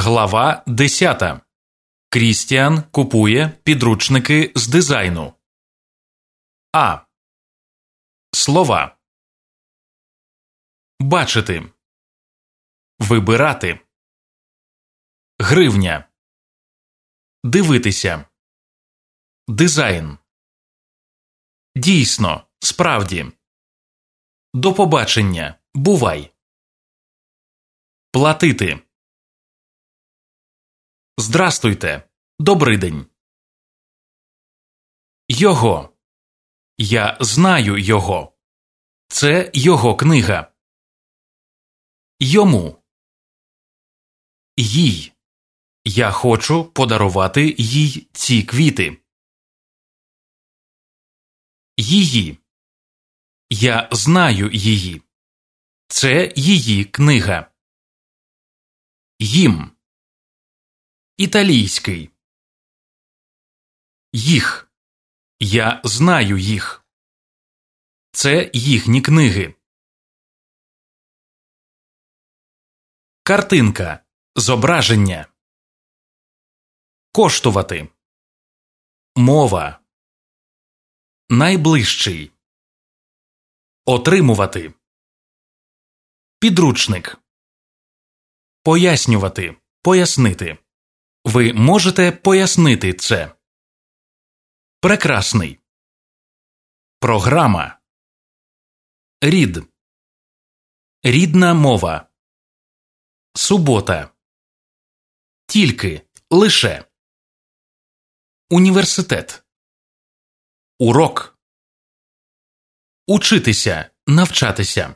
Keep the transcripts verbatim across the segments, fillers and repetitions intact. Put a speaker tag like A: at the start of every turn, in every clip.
A: Глава десята. Крістіан купує підручники з дизайну. А. Слова. Бачити. Вибирати. Гривня. Дивитися. Дизайн. Дійсно, справді. До побачення. Бувай. Платити. Здрастуйте. Добрий день. Його. Я знаю його. Це його книга. Йому. Їй. Я хочу подарувати їй ці квіти. Її. Я знаю її. Це її книга. Їм. Італійський. Їх. Я знаю їх. Це їхні книги. Картинка. Зображення. Коштувати. Мова. Найближчий. Отримувати. Підручник. Пояснювати. Пояснити. Ви можете пояснити це. Прекрасний. Програма. Рід. Рідна мова. Субота. Тільки. Лише. Університет. Урок. Учитися. Навчатися.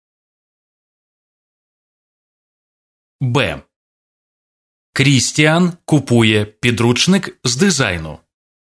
A: Б. Крістіан купує підручник з дизайну.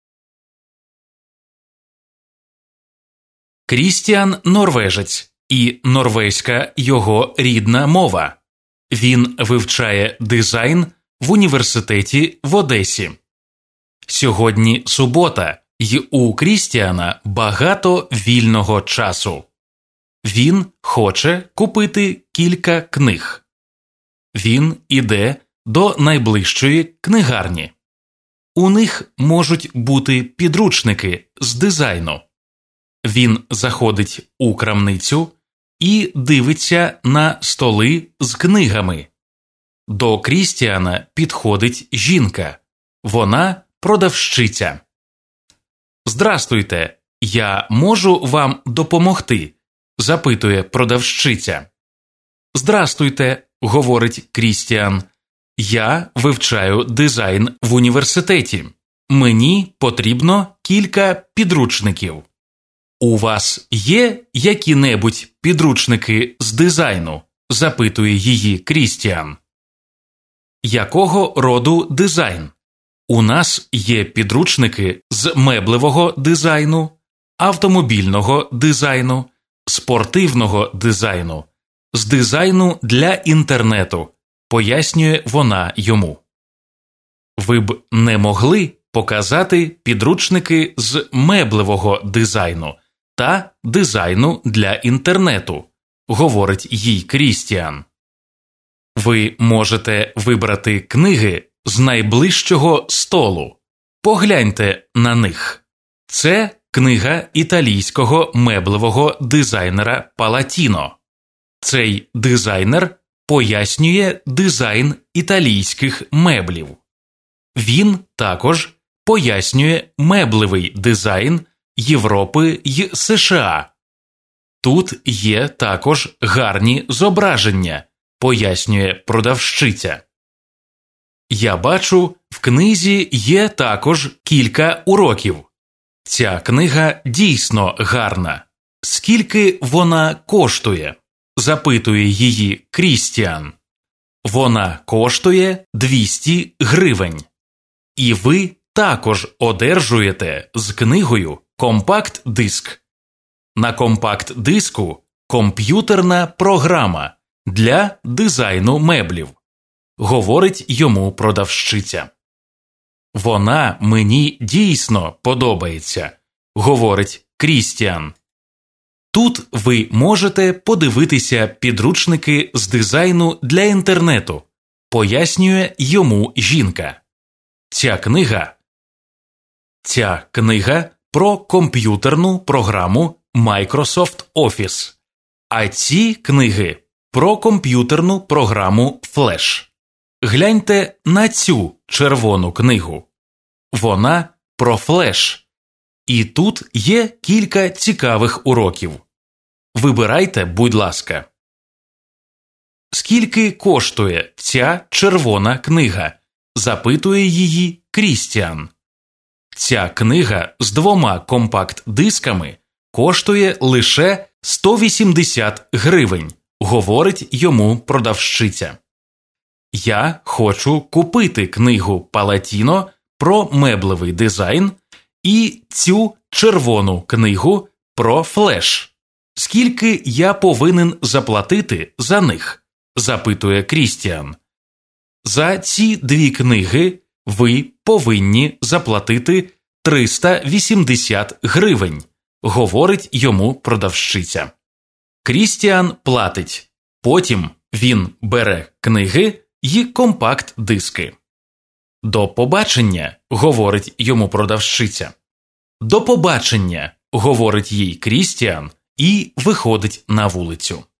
A: Крістіан – норвежець, і норвезька – його рідна мова. Він вивчає дизайн в університеті в Одесі. Сьогодні субота, й у Крістіана багато вільного часу. Він хоче купити кілька книг. Він іде до найближчої книгарні. У них можуть бути підручники з дизайну. Він заходить у крамницю і дивиться на столи з книгами. До Крістіана підходить жінка. Вона продавщиця. «Здрастуйте, я можу вам допомогти?» – запитує продавщиця. «Здрастуйте», – говорить Крістіан. «Я вивчаю дизайн в університеті. Мені потрібно кілька підручників». «У вас є які-небудь підручники з дизайну?» – запитує її Крістіан. «Якого роду дизайн?» «У нас є підручники з меблевого дизайну, автомобільного дизайну, спортивного дизайну, з дизайну для інтернету», – пояснює вона йому. «Ви б не могли показати підручники з меблевого дизайну та дизайну для інтернету», – говорить їй Крістіан. «Ви можете вибрати книги з найближчого столу. Погляньте на них. Це книга італійського меблевого дизайнера Палатіно. Цей дизайнер пояснює дизайн італійських меблів. Він також пояснює меблевий дизайн Європи й США. Тут є також гарні зображення», – пояснює продавщиця. «Я бачу, в книзі є також кілька уроків. Ця книга дійсно гарна. Скільки вона коштує?» – запитує її Крістіан. «Вона коштує двісті гривень. І ви також одержуєте з книгою компакт-диск. На компакт-диску комп'ютерна програма для дизайну меблів», – говорить йому продавщиця. «Вона мені дійсно подобається», – говорить Крістіан. Тут ви можете подивитися підручники з дизайну для інтернету. пояснює йому жінка. Ця книга Ця книга про комп'ютерну програму Microsoft Office, а ці книги про комп'ютерну програму Flash. Гляньте на цю червону книгу. Вона про Flash. І тут є кілька цікавих уроків. Вибирайте, будь ласка. Скільки коштує ця червона книга? Запитує її Крістіан. Ця книга з двома компакт-дисками коштує лише сто вісімдесят гривень, говорить йому продавщиця. Я хочу купити книгу Палатіно про меблевий дизайн і цю червону книгу про Флеш. Скільки я повинен заплатити за них? Запитує Крістіан. За ці дві книги ви повинні заплатити триста вісімдесят гривень, говорить йому продавщиця. Крістіан платить. Потім він бере книги й компакт-диски. «До побачення», говорить йому продавщиця. «До побачення», говорить їй Крістіан і виходить на вулицю.